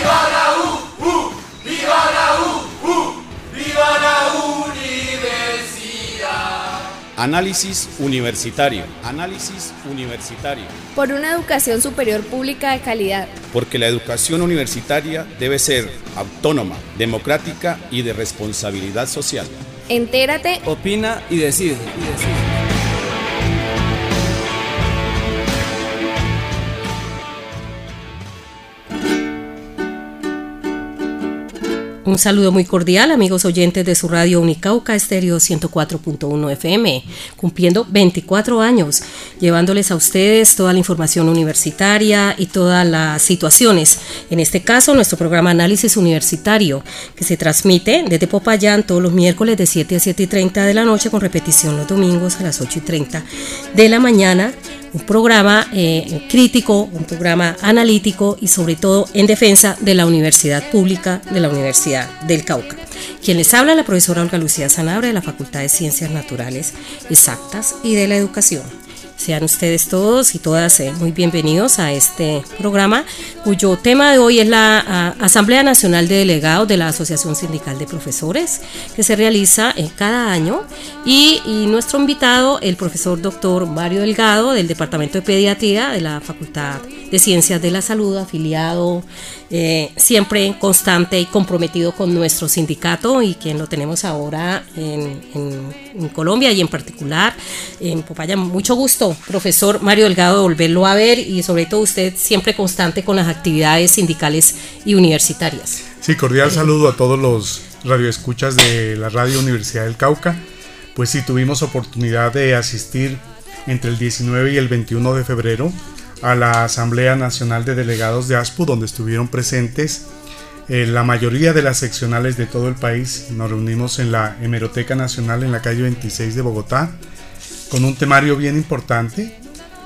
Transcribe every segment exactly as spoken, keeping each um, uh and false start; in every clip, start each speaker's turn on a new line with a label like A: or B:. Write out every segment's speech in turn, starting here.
A: ¡Viva la U! ¡Uh! ¡Viva la U! ¡Uh! ¡Viva la universidad!
B: Análisis universitario. Análisis universitario.
C: Por una educación superior pública de calidad.
B: Porque la educación universitaria debe ser autónoma, democrática y de responsabilidad social.
C: Entérate,
D: opina y decide. Y decide.
E: Un saludo muy cordial, amigos oyentes de su radio Unicauca Estéreo ciento cuatro punto uno F M, cumpliendo veinticuatro años, llevándoles a ustedes toda la información universitaria y todas las situaciones. En este caso, nuestro programa Análisis Universitario, que se transmite desde Popayán todos los miércoles de siete a siete y treinta de la noche, con repetición los domingos a las ocho y treinta de la mañana. Un programa eh, crítico, un programa analítico y sobre todo en defensa de la universidad pública, de la Universidad del Cauca. Quien les habla, la profesora Olga Lucía Sanabria, de la Facultad de Ciencias Naturales Exactas y de la Educación. Sean ustedes todos y todas eh, muy bienvenidos a este programa, cuyo tema de hoy es la a, Asamblea Nacional de Delegados de la Asociación Sindical de Profesores, que se realiza eh, cada año, y, y nuestro invitado, el profesor doctor Mario Delgado, del Departamento de Pediatría de la Facultad de Ciencias de la Salud, afiliado eh, siempre constante y comprometido con nuestro sindicato, y quien lo tenemos ahora en, en, en Colombia y en particular en Popayán. Mucho gusto, profesor Mario Delgado, de volverlo a ver, y sobre todo usted siempre constante con las actividades sindicales y universitarias.
F: Sí, cordial saludo a todos los radioescuchas de la Radio Universidad del Cauca. Pues sí, tuvimos oportunidad de asistir entre el diecinueve y el veintiuno de febrero a la Asamblea Nacional de Delegados de ASPU, donde estuvieron presentes eh, la mayoría de las seccionales de todo el país. Nos reunimos en la Hemeroteca Nacional en la calle veintiséis de Bogotá, con un temario bien importante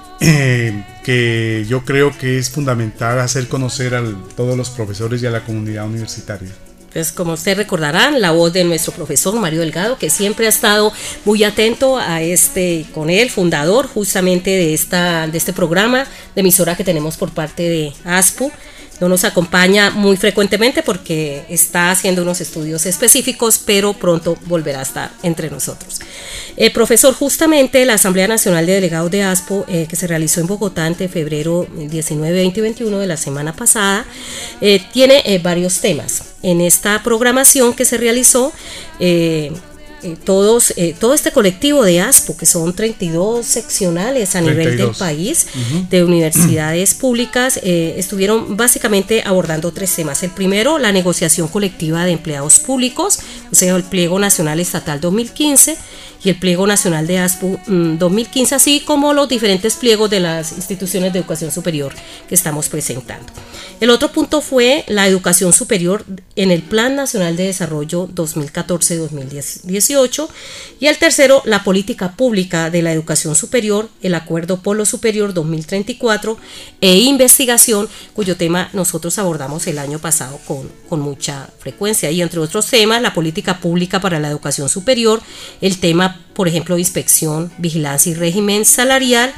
F: eh, que yo creo que es fundamental hacer conocer a todos los profesores y a la comunidad universitaria.
E: Pues como ustedes recordarán, la voz de nuestro profesor Mario Delgado, que siempre ha estado muy atento a este, con él, fundador justamente de, esta, de este programa de emisora que tenemos por parte de ASPU. No nos acompaña muy frecuentemente porque está haciendo unos estudios específicos, pero pronto volverá a estar entre nosotros. Eh, profesor, justamente la Asamblea Nacional de Delegados de ASPU, eh, que se realizó en Bogotá entre febrero diecinueve, veinte y veintiuno de la semana pasada, eh, tiene eh, varios temas. En esta programación que se realizó, eh, Eh, todos, eh, todo este colectivo de ASPU, que son treinta y dos seccionales a nivel
F: treinta y dos
E: del país,
F: uh-huh.
E: de universidades públicas, eh, estuvieron básicamente abordando tres temas. El primero, la negociación colectiva de empleados públicos, o sea, el Pliego Nacional Estatal dos mil quince y el Pliego Nacional de ASPU mmm, dos mil quince, así como los diferentes pliegos de las instituciones de educación superior que estamos presentando. El otro punto fue la educación superior en el Plan Nacional de Desarrollo dos mil catorce a dos mil dieciocho, y el tercero, la política pública de la educación superior, el Acuerdo Polo Superior dos mil treinta y cuatro e investigación, cuyo tema nosotros abordamos el año pasado con, con mucha frecuencia, y entre otros temas, la política pública para la educación superior, el tema, por ejemplo, inspección, vigilancia y régimen salarial.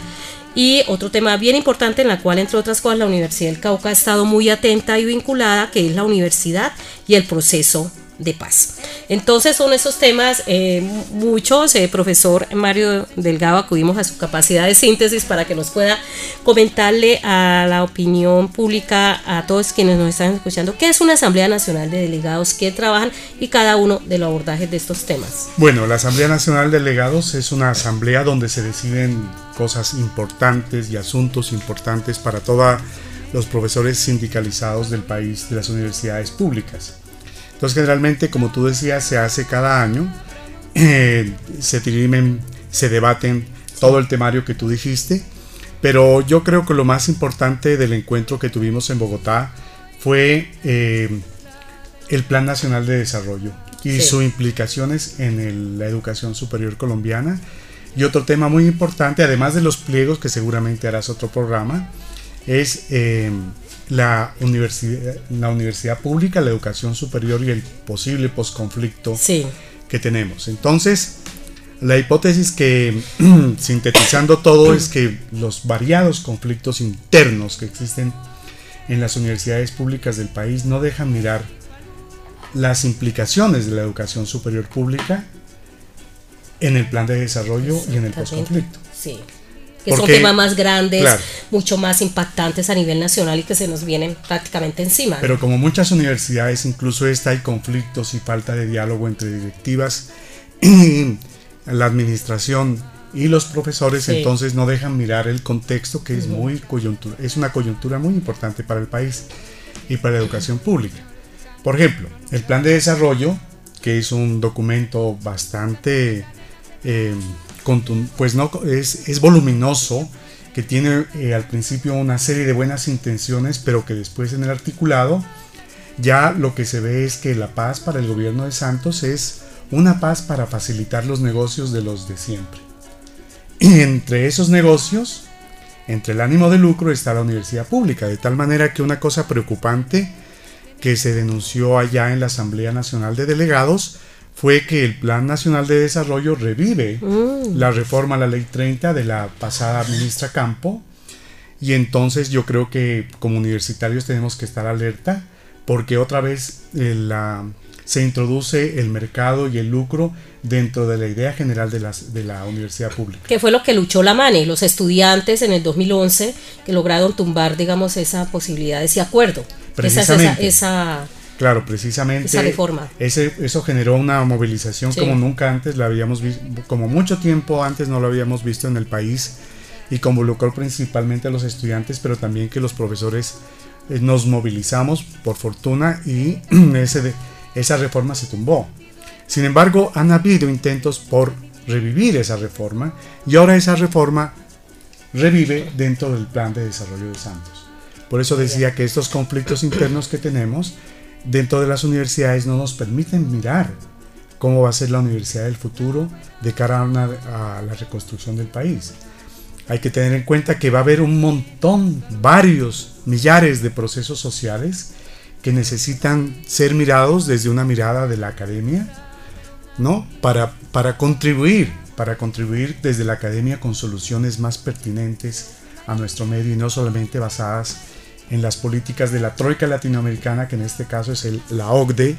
E: Y otro tema bien importante en la cual, entre otras cosas, la Universidad del Cauca ha estado muy atenta y vinculada, que es la universidad y el proceso de paz. Entonces son esos temas, eh, muchos, eh, profesor Mario Delgado, acudimos a su capacidad de síntesis para que nos pueda comentarle a la opinión pública, a todos quienes nos están escuchando, qué es una Asamblea Nacional de Delegados, qué trabajan y cada uno de los abordajes de estos temas.
F: Bueno, la Asamblea Nacional de Delegados es una asamblea donde se deciden cosas importantes y asuntos importantes para todos los profesores sindicalizados del país, de las universidades públicas. Entonces, generalmente, como tú decías, se hace cada año, eh, se dirimen, se debaten todo el temario que tú dijiste, pero yo creo que lo más importante del encuentro que tuvimos en Bogotá fue eh, el Plan Nacional de Desarrollo y sí. sus implicaciones en el, la educación superior colombiana. Y otro tema muy importante, además de los pliegos, que seguramente harás otro programa, es eh, la, universidad, la universidad pública, la educación superior y el posible posconflicto sí. que tenemos. Entonces, la hipótesis que, sintetizando todo, es que los variados conflictos internos que existen en las universidades públicas del país no dejan mirar las implicaciones de la educación superior pública en el plan de desarrollo y en el posconflicto.
E: Sí, que
F: Porque,
E: son temas más grandes,
F: claro,
E: mucho más impactantes a nivel nacional y que se nos vienen prácticamente encima, ¿no?
F: Pero como muchas universidades, incluso esta, hay conflictos y falta de diálogo entre directivas y la administración y los profesores, sí. Entonces no dejan mirar el contexto, que es uh-huh. muy coyuntura, es una coyuntura muy importante para el país y para la educación pública. Por ejemplo, el plan de desarrollo, que es un documento bastante eh, contun- pues no es, es voluminoso, que tiene eh, al principio una serie de buenas intenciones, pero que después en el articulado ya lo que se ve es que la paz para el gobierno de Santos es una paz para facilitar los negocios de los de siempre. Y entre esos negocios, entre el ánimo de lucro, está la universidad pública, de tal manera que una cosa preocupante que se denunció allá en la Asamblea Nacional de Delegados fue que el Plan Nacional de Desarrollo revive mm. la reforma a la Ley treinta de la pasada ministra Campo, y entonces yo creo que como universitarios tenemos que estar alerta, porque otra vez eh, la, se introduce el mercado y el lucro dentro de la idea general de, las, de la universidad pública.
E: Que fue lo que luchó la MANE, los estudiantes en el dos mil once, que lograron tumbar, digamos, esa posibilidad, ese acuerdo.
F: Precisamente.
E: Esa, esa,
F: claro, precisamente.
E: Esa reforma.
F: Ese, eso generó una movilización sí. como nunca antes la habíamos visto, como mucho tiempo antes no lo habíamos visto en el país, y convocó principalmente a los estudiantes, pero también que los profesores eh, nos movilizamos, por fortuna, y ese de, esa reforma se tumbó. Sin embargo, han habido intentos por revivir esa reforma, y ahora esa reforma revive dentro del Plan de Desarrollo de Santos. Por eso decía que estos conflictos internos que tenemos dentro de las universidades no nos permiten mirar cómo va a ser la universidad del futuro de cara a, una, a la reconstrucción del país. Hay que tener en cuenta que va a haber un montón, varios, millares de procesos sociales que necesitan ser mirados desde una mirada de la academia, ¿no? Para, para contribuir, para contribuir desde la academia con soluciones más pertinentes a nuestro medio y no solamente basadas en las políticas de la Troika Latinoamericana, que en este caso es el, la O C D E,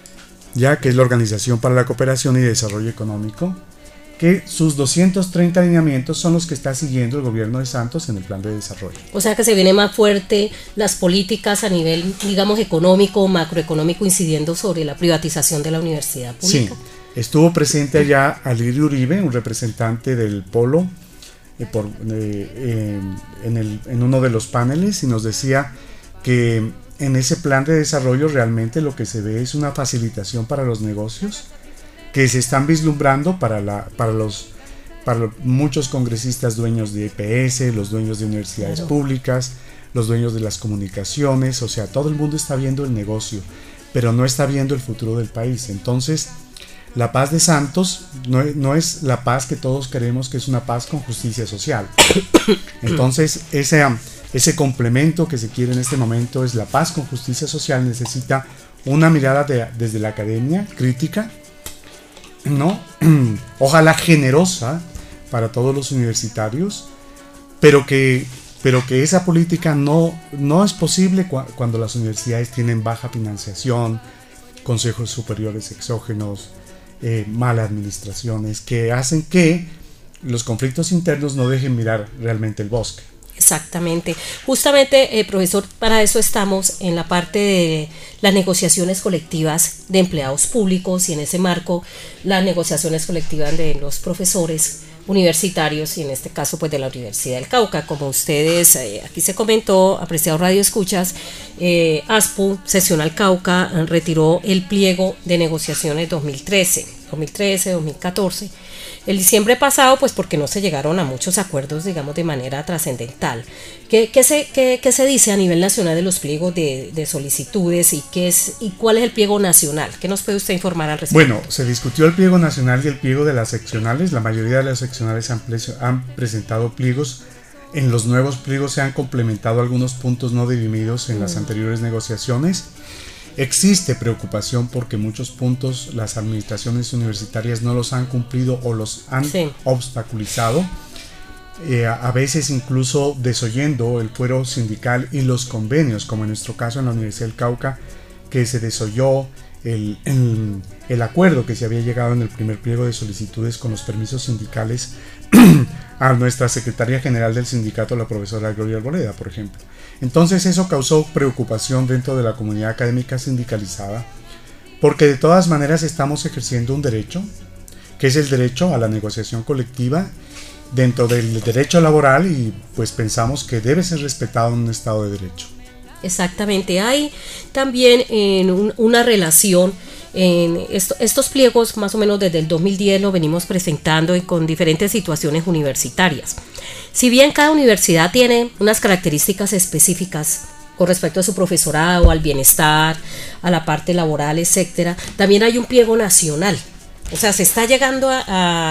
F: ya que es la Organización para la Cooperación y Desarrollo Económico, que sus doscientos treinta lineamientos son los que está siguiendo el gobierno de Santos en el plan de desarrollo.
E: O sea que se viene más fuerte las políticas a nivel, digamos, económico, macroeconómico, incidiendo sobre la privatización de la universidad pública.
F: Sí, estuvo presente allá Alirio Uribe, un representante del Polo, eh, por, eh, eh, en, el, en uno de los paneles, y nos decía que en ese plan de desarrollo realmente lo que se ve es una facilitación para los negocios que se están vislumbrando para, la, para, los, para los, muchos congresistas dueños de E P S, los dueños de universidades claro. públicas, los dueños de las comunicaciones, o sea, todo el mundo está viendo el negocio, pero no está viendo el futuro del país. Entonces, la paz de Santos no, no es la paz que todos queremos, que es una paz con justicia social. Entonces, ese, ese complemento que se quiere en este momento es la paz con justicia social, necesita una mirada de, desde la academia crítica, ¿no? Ojalá generosa para todos los universitarios, pero que, pero que esa política no, no es posible cu- cuando las universidades tienen baja financiación, consejos superiores exógenos, eh, malas administraciones, que hacen que los conflictos internos no dejen mirar realmente el bosque.
E: Exactamente. Justamente, eh, profesor, para eso estamos en la parte de las negociaciones colectivas de empleados públicos, y en ese marco las negociaciones colectivas de los profesores universitarios, y en este caso pues de la Universidad del Cauca. Como ustedes, eh, aquí se comentó, apreciado Radio Escuchas, eh, ASPU, Seccional Cauca, eh, retiró el pliego de negociaciones dos mil trece, dos mil trece, dos mil catorce. El diciembre pasado, pues porque no se llegaron a muchos acuerdos, digamos, de manera trascendental. ¿Qué, qué, se, qué, ¿Qué se dice a nivel nacional de los pliegos de, de solicitudes y, qué es, y cuál es el pliego nacional? ¿Qué nos puede usted informar al respecto?
F: Bueno, se discutió el pliego nacional y el pliego de las seccionales. La mayoría de las seccionales han, han presentado pliegos. En los nuevos pliegos se han complementado algunos puntos no dirimidos en mm. las anteriores negociaciones. Existe preocupación porque muchos puntos las administraciones universitarias no los han cumplido o los han sí. obstaculizado. eh, a veces incluso desoyendo el fuero sindical y los convenios, como en nuestro caso en la Universidad del Cauca, que se desoyó el, el, el acuerdo que se había llegado en el primer pliego de solicitudes con los permisos sindicales a nuestra secretaria general del sindicato, la profesora Gloria Arboleda, por ejemplo. Entonces eso causó preocupación dentro de la comunidad académica sindicalizada, porque de todas maneras estamos ejerciendo un derecho, que es el derecho a la negociación colectiva dentro del derecho laboral, y pues pensamos que debe ser respetado en un Estado de Derecho.
E: Exactamente, hay también en un, una relación en esto, estos pliegos más o menos desde el dos mil diez lo venimos presentando y con diferentes situaciones universitarias. Si bien cada universidad tiene unas características específicas con respecto a su profesorado, al bienestar, a la parte laboral, etcétera, también hay un pliego nacional. O sea, se está llegando a,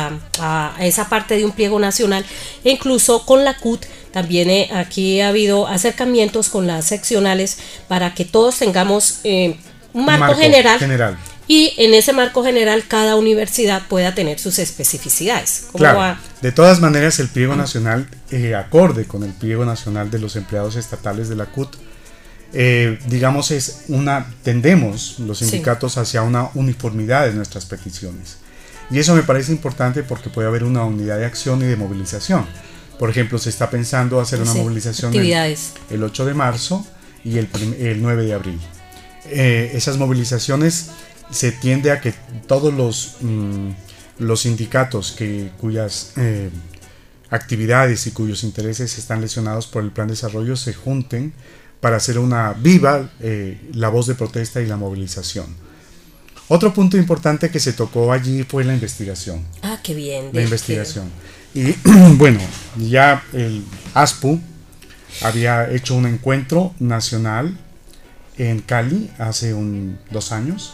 E: a, a esa parte de un pliego nacional, e incluso con la C U T también eh, aquí ha habido acercamientos con las seccionales para que todos tengamos eh, un marco, marco general, general y en ese marco general cada universidad pueda tener sus especificidades. ¿Cómo
F: claro,
E: va?
F: De todas maneras el pliego nacional, eh, acorde con el pliego nacional de los empleados estatales de la C U T, Eh, digamos es una, tendemos los sindicatos sí. hacia una uniformidad de nuestras peticiones, y eso me parece importante porque puede haber una unidad de acción y de movilización. Por ejemplo, se está pensando hacer una sí, movilización el, el ocho de marzo y el, el nueve de abril. Eh, esas movilizaciones se tiende a que todos los, mmm, los sindicatos que, cuyas eh, actividades y cuyos intereses están lesionados por el plan de desarrollo se junten para hacer una viva eh, la voz de protesta y la movilización. Otro punto importante que se tocó allí fue la investigación.
E: Ah, qué bien.
F: La investigación. Que... Y bueno, ya el ASPU había hecho un encuentro nacional en Cali hace un, dos años,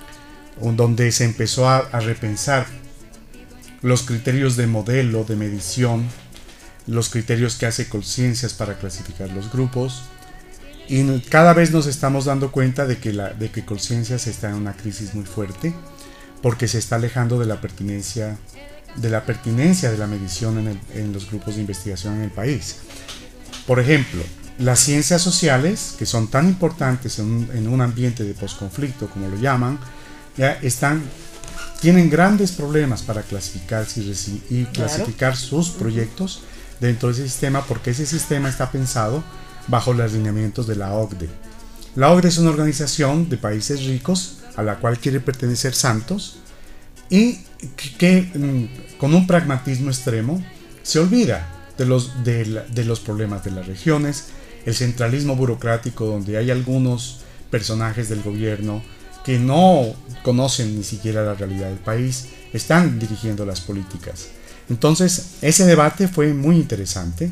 F: donde se empezó a, a repensar los criterios de modelo, de medición, los criterios que hace Colciencias para clasificar los grupos. Y cada vez nos estamos dando cuenta de que, la, de que Colciencias está en una crisis muy fuerte, porque se está alejando de la pertinencia de la pertinencia de la medición en, el, en los grupos de investigación en el país. Por ejemplo, las ciencias sociales, que son tan importantes en un, en un ambiente de posconflicto, como lo llaman, ya están, tienen grandes problemas para clasificar y clasificar claro. sus proyectos dentro de ese sistema, porque ese sistema está pensado bajo los lineamientos de la O C D E. La O C D E es una organización de países ricos a la cual quiere pertenecer Santos, y que, que con un pragmatismo extremo se olvida de los, de, la, de los problemas de las regiones, el centralismo burocrático donde hay algunos personajes del gobierno que no conocen ni siquiera la realidad del país, están dirigiendo las políticas. Entonces ese debate fue muy interesante.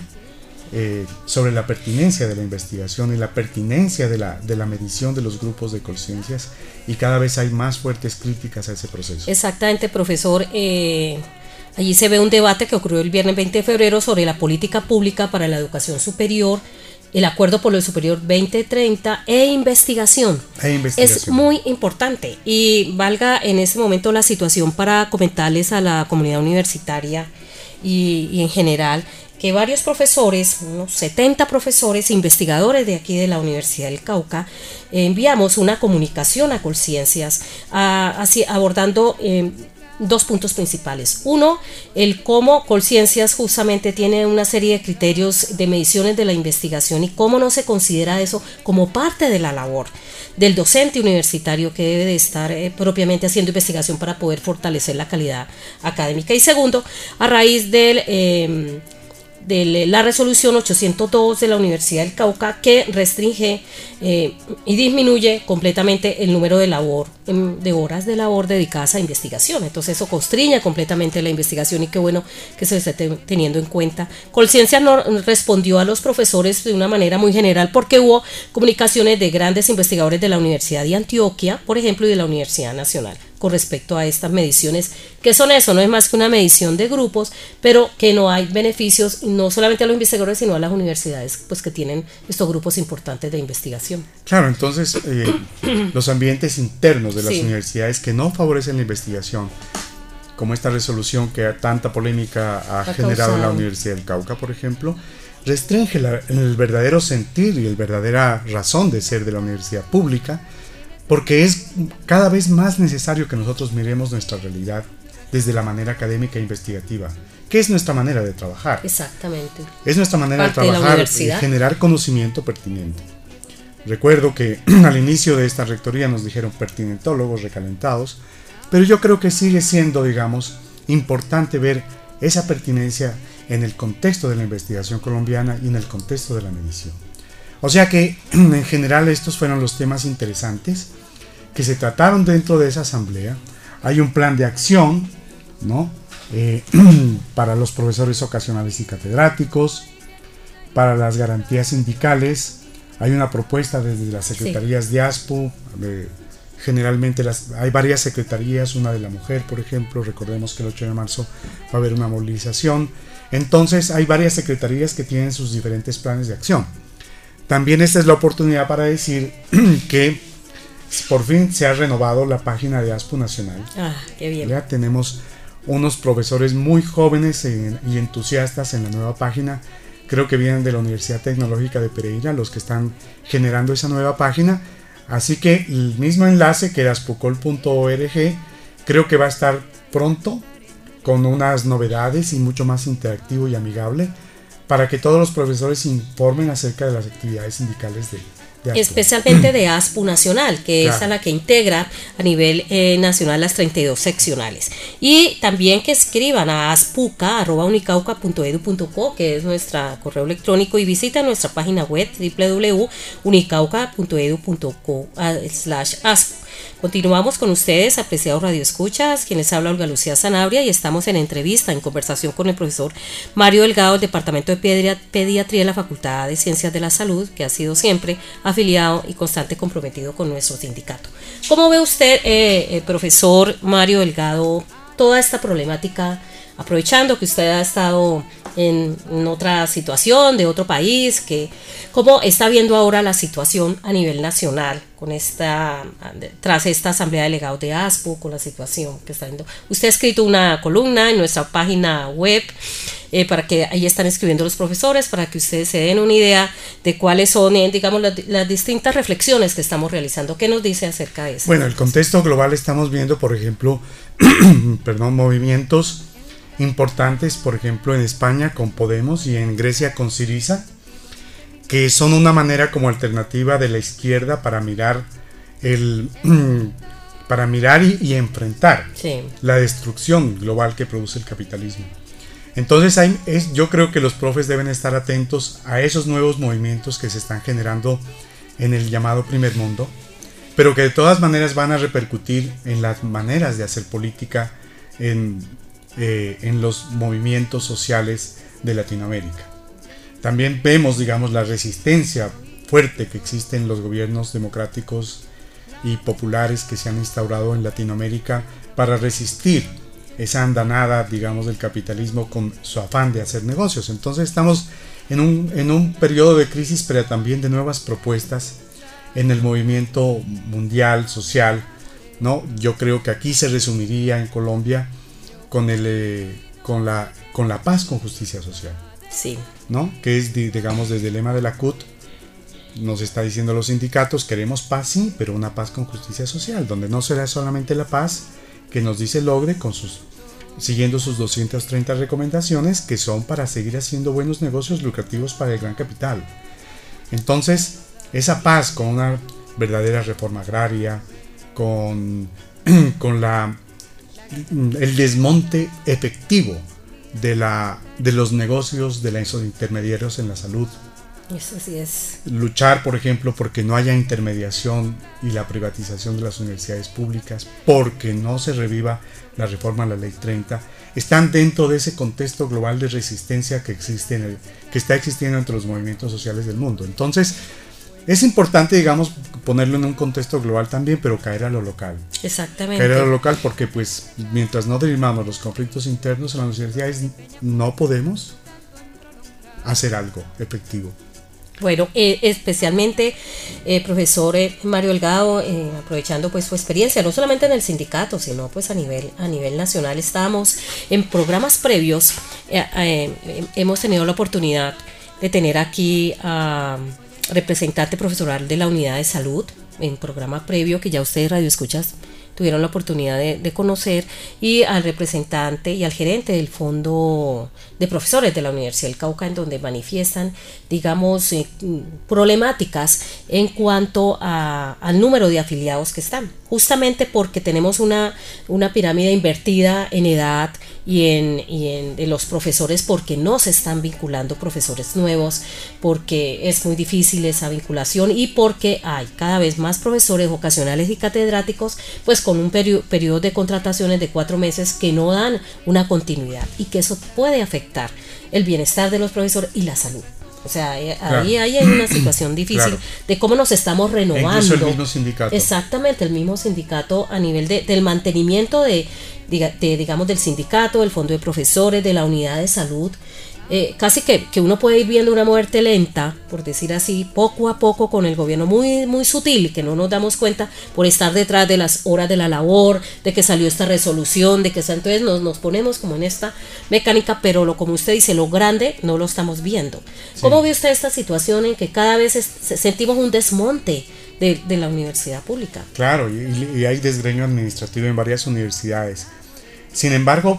F: Eh, sobre la pertinencia de la investigación y la pertinencia de la, de la medición de los grupos de Colciencias, y cada vez hay más fuertes críticas a ese proceso.
E: Exactamente, profesor. Eh, allí se ve un debate que ocurrió el viernes veinte de febrero sobre la política pública para la educación superior, el acuerdo por lo superior veinte treinta e investigación.
F: E investigación.
E: Es muy importante, y valga en este momento la situación para comentarles a la comunidad universitaria y, y en general que varios profesores, unos setenta profesores, investigadores de aquí de la Universidad del Cauca, eh, enviamos una comunicación a Colciencias a, así, abordando eh, dos puntos principales. Uno, el cómo Colciencias justamente tiene una serie de criterios de mediciones de la investigación y cómo no se considera eso como parte de la labor del docente universitario que debe de estar eh, propiamente haciendo investigación para poder fortalecer la calidad académica. Y segundo, a raíz del... Eh, de la resolución ochocientos dos de la Universidad del Cauca, que restringe eh, y disminuye completamente el número de labor, de horas de labor dedicadas a investigación. Entonces eso constriña completamente la investigación, y qué bueno que se esté teniendo en cuenta. Colciencias no respondió a los profesores de una manera muy general, porque hubo comunicaciones de grandes investigadores de la Universidad de Antioquia, por ejemplo, y de la Universidad Nacional, con respecto a estas mediciones, que son eso, no es más que una medición de grupos, pero que no hay beneficios no solamente a los investigadores, sino a las universidades, pues que tienen estos grupos importantes de investigación.
F: Claro, entonces eh, los ambientes internos de las sí. universidades que no favorecen la investigación, como esta resolución que tanta polémica ha, ha generado en la Universidad del Cauca, por ejemplo, restringe la, el verdadero sentir y la verdadera razón de ser de la universidad pública, porque es cada vez más necesario que nosotros miremos nuestra realidad desde la manera académica e investigativa. ¿Qué es nuestra manera de trabajar?
E: Exactamente.
F: Es nuestra manera
E: Parte
F: de trabajar
E: de
F: y generar conocimiento pertinente. Recuerdo que al inicio de esta rectoría nos dijeron pertinentólogos recalentados, pero yo creo que sigue siendo, digamos, importante ver esa pertinencia en el contexto de la investigación colombiana y en el contexto de la medición. O sea que, en general, estos fueron los temas interesantes que se trataron dentro de esa asamblea. Hay un plan de acción, ¿no? Eh, para los profesores ocasionales y catedráticos, para las garantías sindicales. Hay una propuesta desde las secretarías sí. de ASPU, de, generalmente las, hay varias secretarías, una de la mujer, por ejemplo, recordemos que el ocho de marzo va a haber una movilización. Entonces hay varias secretarías que tienen sus diferentes planes de acción. También esta es la oportunidad para decir que por fin se ha renovado la página de ASPU Nacional.
E: Ah, qué bien.
F: Ya tenemos unos profesores muy jóvenes y entusiastas en la nueva página. Creo que vienen de la Universidad Tecnológica de Pereira los que están generando esa nueva página. Así que el mismo enlace que es aspucol punto org creo que va a estar pronto con unas novedades y mucho más interactivo y amigable para que todos los profesores se informen acerca de las actividades sindicales de
E: especialmente de ASPU Nacional, que claro. es a la que integra a nivel eh, nacional las treinta y dos seccionales. Y también que escriban a aspuca arroba unicauca punto edu punto co, que es nuestro correo electrónico, y visiten nuestra página web doble u doble u doble u punto unicauca punto edu punto co slash aspu. Continuamos con ustedes, apreciados radioescuchas, quienes habla Olga Lucía Sanabria, y estamos en entrevista, en conversación con el profesor Mario Delgado, del Departamento de Pediatría de la Facultad de Ciencias de la Salud, que ha sido siempre afiliado y constante comprometido con nuestro sindicato. ¿Cómo ve usted, eh, el profesor Mario Delgado, toda esta problemática, aprovechando que usted ha estado en, en otra situación, de otro país, que cómo está viendo ahora la situación a nivel nacional con esta, tras esta asamblea de delegados de ASPU, con la situación que está viendo? Usted ha escrito una columna en nuestra página web, eh, para que ahí están escribiendo los profesores, para que ustedes se den una idea de cuáles son, eh, digamos, las, las distintas reflexiones que estamos realizando. ¿Qué nos dice acerca de eso?
F: Bueno, el contexto global estamos viendo, por ejemplo, perdón, movimientos importantes, por ejemplo, en España con Podemos y en Grecia con Syriza, que son una manera como alternativa de la izquierda para mirar el para mirar y, y enfrentar sí. la destrucción global que produce el capitalismo. Entonces hay, es, yo creo que los profes deben estar atentos a esos nuevos movimientos que se están generando en el llamado primer mundo, pero que de todas maneras van a repercutir en las maneras de hacer política en, eh, en los movimientos sociales de Latinoamérica. También vemos, digamos, la resistencia fuerte que existe en los gobiernos democráticos y populares que se han instaurado en Latinoamérica para resistir esa andanada, digamos, del capitalismo con su afán de hacer negocios. Entonces estamos en un, en un periodo de crisis, pero también de nuevas propuestas en el movimiento mundial, social, ¿no? Yo creo que aquí se resumiría en Colombia con, el, eh, con, la, con la paz con justicia social.
E: Sí.
F: ¿No? Que es, digamos, desde el lema de la C U T, nos está diciendo los sindicatos, queremos paz, sí, pero una paz con justicia social, donde no será solamente la paz que nos dice Logre con sus, siguiendo sus doscientas treinta recomendaciones, que son para seguir haciendo buenos negocios lucrativos para el gran capital. Entonces, esa paz con una verdadera reforma agraria, con, con la, el desmonte efectivo de, la, de los negocios de los intermediarios en la salud.
E: Eso sí es.
F: Luchar, por ejemplo, porque no haya intermediación y la privatización de las universidades públicas, porque no se reviva la reforma a la ley treinta, están dentro de ese contexto global de resistencia que existe en el, que está existiendo entre los movimientos sociales del mundo. Entonces, es importante, digamos, ponerlo en un contexto global también, pero caer a lo local.
E: Exactamente.
F: Caer a lo local porque, pues, mientras no dirimamos los conflictos internos en las universidades, no podemos hacer algo efectivo.
E: Bueno, eh, especialmente, eh, profesor eh, Mario Delgado, eh, aprovechando pues su experiencia, no solamente en el sindicato, sino pues a nivel, a nivel nacional, estamos en programas previos, eh, eh, hemos tenido la oportunidad de tener aquí a representante profesoral de la unidad de salud, en programa previo que ya ustedes radioescuchas tuvieron la oportunidad de, de conocer, y al representante y al gerente del Fondo de Profesores de la Universidad del Cauca, en donde manifiestan, digamos, eh, problemáticas en cuanto a, al número de afiliados que están, justamente porque tenemos una, una pirámide invertida en edad y en, y en de los profesores, porque no se están vinculando profesores nuevos, porque es muy difícil esa vinculación y porque hay cada vez más profesores ocasionales y catedráticos pues con un periodo, periodo de contrataciones de cuatro meses que no dan una continuidad, y que eso puede afectar el bienestar de los profesores y la salud. O sea, ahí, claro. ahí hay una situación difícil claro. de cómo nos estamos renovando.
F: E incluso el mismo sindicato.
E: Exactamente, el mismo sindicato a nivel de, del mantenimiento de, de, de, digamos, del sindicato, del fondo de profesores, de la unidad de salud. Eh, casi que, que uno puede ir viendo una muerte lenta, por decir así, poco a poco, con el gobierno muy, muy sutil, que no nos damos cuenta por estar detrás de las horas de la labor, de que salió esta resolución, de que entonces nos, nos ponemos como en esta mecánica, pero lo, como usted dice, lo grande no lo estamos viendo. Sí. ¿Cómo ve usted esta situación en que cada vez es, sentimos un desmonte de, de la universidad pública?
F: Claro, y, y hay desgreño administrativo en varias universidades. Sin embargo,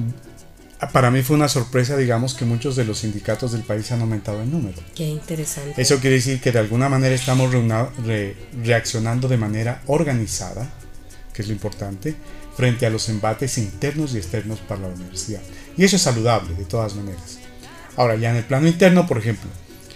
F: para mí fue una sorpresa, digamos, que muchos de los sindicatos del país han aumentado en número.
E: Qué interesante.
F: Eso quiere decir que de alguna manera estamos reuna, re, reaccionando de manera organizada, que es lo importante, frente a los embates internos y externos para la universidad. Y eso es saludable, de todas maneras. Ahora, ya en el plano interno, por ejemplo,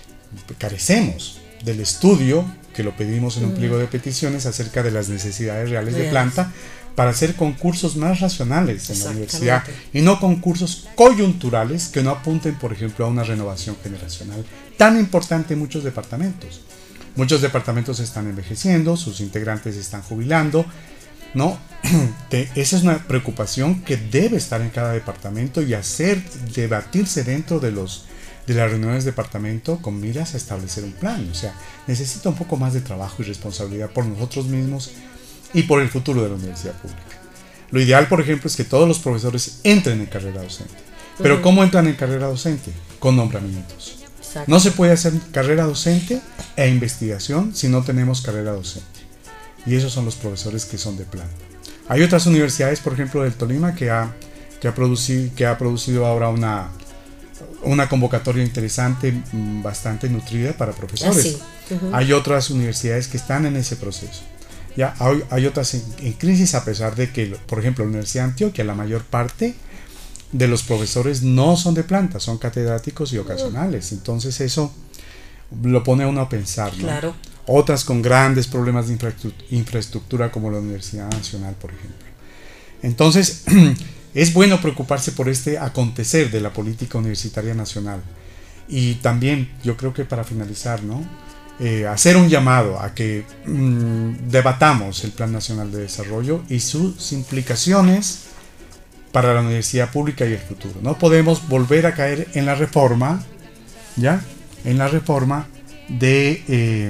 F: carecemos del estudio, que lo pedimos en un pliego de peticiones, acerca de las necesidades reales de planta, para hacer concursos más racionales en la universidad y no concursos coyunturales que no apunten, por ejemplo, a una renovación generacional tan importante en muchos departamentos. Muchos departamentos están envejeciendo, sus integrantes se están jubilando, ¿no? Esa es una preocupación que debe estar en cada departamento y hacer debatirse dentro de los de las reuniones de departamento con miras a establecer un plan. O sea, necesita un poco más de trabajo y responsabilidad por nosotros mismos y por el futuro de la universidad pública. Lo ideal, por ejemplo, es que todos los profesores entren en carrera docente. Pero uh-huh. ¿cómo entran en carrera docente? Con nombramientos. Exacto. No se puede hacer carrera docente e investigación si no tenemos carrera docente. Y esos son los profesores que son de planta. Hay otras universidades, por ejemplo, del Tolima, que ha, que ha, producido, que ha producido ahora una, una convocatoria interesante, bastante nutrida para profesores. Ah, sí. uh-huh. Hay otras universidades que están en ese proceso. Ya hay, hay otras en, en crisis, a pesar de que, por ejemplo, la Universidad de Antioquia, la mayor parte de los profesores no son de planta, son catedráticos y ocasionales. Entonces eso lo pone a uno a pensar, ¿no?
E: Claro.
F: Otras con grandes problemas de infraestructura, como la Universidad Nacional, por ejemplo. Entonces es bueno preocuparse por este acontecer de la política universitaria nacional. Y también, yo creo que para finalizar, ¿no? Eh, hacer un llamado a que mmm, debatamos el Plan Nacional de Desarrollo y sus implicaciones para la universidad pública y el futuro. No podemos volver a caer en la reforma, ¿ya? En la reforma de eh,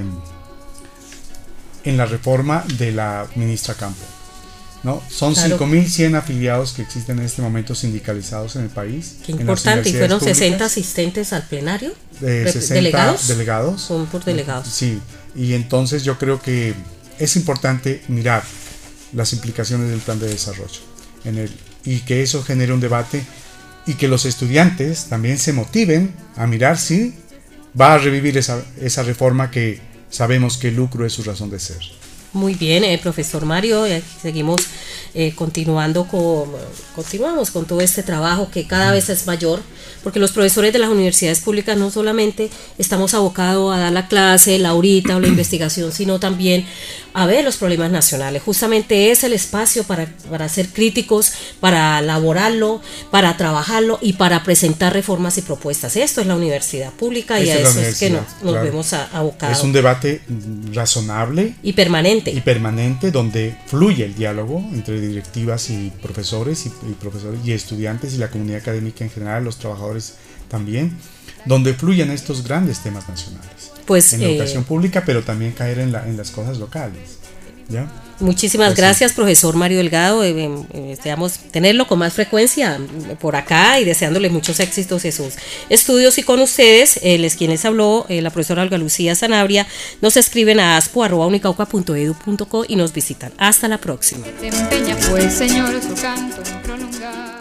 F: en la reforma de la ministra Campo, ¿no? Son claro. cinco mil cien afiliados que existen en este momento sindicalizados en el país.
E: Qué importante, y fueron públicas. sesenta asistentes al plenario.
F: Eh, sesenta
E: ¿Delegados?
F: delegados.
E: Son por delegados.
F: Sí, y entonces yo creo que es importante mirar las implicaciones del plan de desarrollo en el, y que eso genere un debate y que los estudiantes también se motiven a mirar si va a revivir esa, esa reforma que sabemos que el lucro es su razón de ser.
E: Muy bien, eh, profesor Mario, eh, seguimos eh, continuando con, continuamos con todo este trabajo que cada vez es mayor, porque los profesores de las universidades públicas no solamente estamos abocados a dar la clase, la horita o la investigación, sino también a ver los problemas nacionales. Justamente es el espacio para, para ser críticos, para elaborarlo, para trabajarlo y para presentar reformas y propuestas. Esto es la universidad pública y a eso es que nos, nos claro. vemos abocados.
F: Es un debate razonable
E: y permanente.
F: Y permanente, donde fluye el diálogo entre directivas y profesores y, y profesores y estudiantes y la comunidad académica en general, los trabajadores también, donde fluyan estos grandes temas nacionales.
E: Pues,
F: en la
E: eh,
F: educación pública, pero también caer en, la, en las cosas locales. ¿Ya?
E: Muchísimas
F: Pues
E: gracias,
F: sí.
E: profesor Mario Delgado. Eh, eh, deseamos tenerlo con más frecuencia por acá y deseándole muchos éxitos en sus estudios. Y con ustedes, eh, les quienes habló, eh, la profesora Olga Lucía Sanabria, nos escriben a aspo arroba unicauca punto edu punto co y nos visitan. Hasta la próxima.
G: Se empeña pues, señor, su canto en prolongar.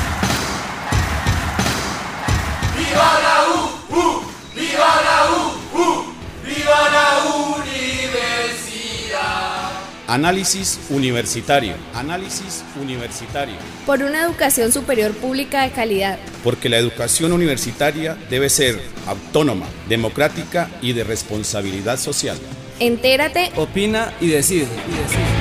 A: ¡Viva la U! ¡U! ¡Viva la U! ¡U! ¡Viva la universidad!
B: Análisis universitario. Análisis universitario.
C: Por una educación superior pública de calidad.
B: Porque la educación universitaria debe ser autónoma, democrática y de responsabilidad social.
C: Entérate,
D: Opina y decide. Y decide.